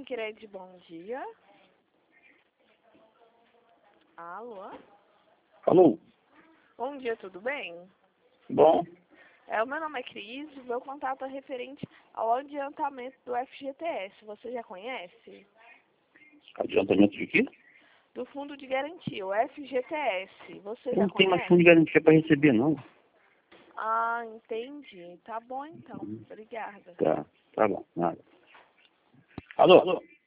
Tancredi, bom dia. Alô? Alô? Bom dia, tudo bem? Bom, O meu nome é Cris e meu contato é referente ao adiantamento do FGTS. Você já conhece? adiantamento de quê? Do Fundo de Garantia, o FGTS. Você Eu já não tenho mais conhece? fundo de garantia para receber, não. Ah, entendi. Tá bom então. Obrigada. Tá bom, nada. Alô?